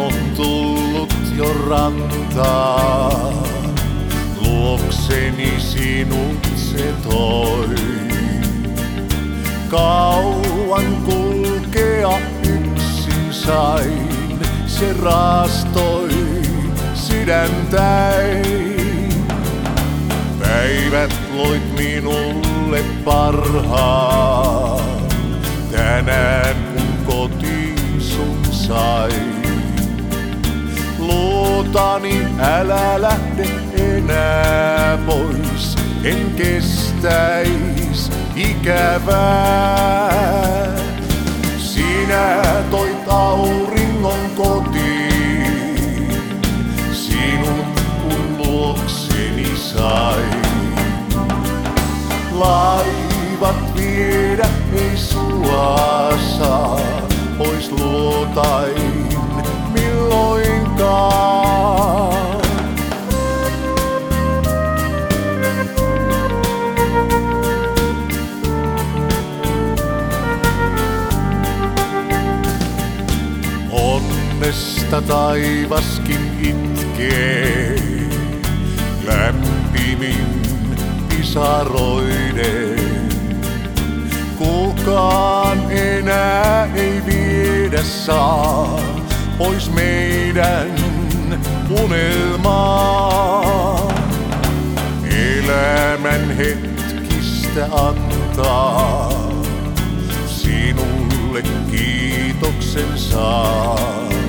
on tullut jo rantaan, luokseni sinut se toi. Kauan kulkea yksin sain, se raastoi sydäntäin. Päivät loit minulle parhaan, tänään kun kotiin sun sain. Luotani, älä lähde enää pois, en kestäis ikävää. Sinä toit auringon kotiin, sinut kun luokseni sain. Laivat viedä ei sua saa, pois luotain milloinkaan. Onnesta taivaskin itkee, lämpimin pisaroiden. Kukaan enää ei viedä saa pois meidän unelmaa. Elämän hetkistä antaa, sinulle kiitoksen saa.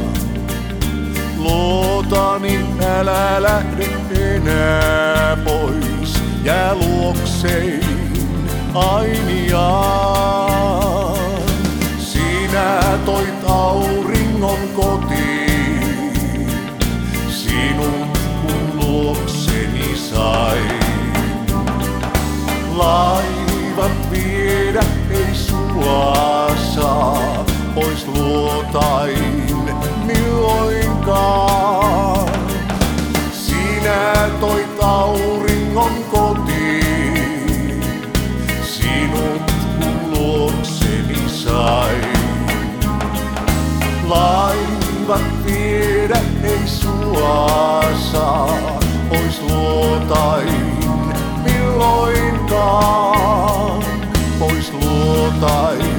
Luotani, älä lähde enää pois, jää luoksein ainiaan. Sinä toit auringon kotiin, sinut kun luokseni sain. Laivat viedä ei sua saa, pois luotain milloinkaan. Sinä toit auringon kotiin, sinut kun luokseni sain. Laivat viedä ei sua saa, pois luotain milloinkaan, pois luotain.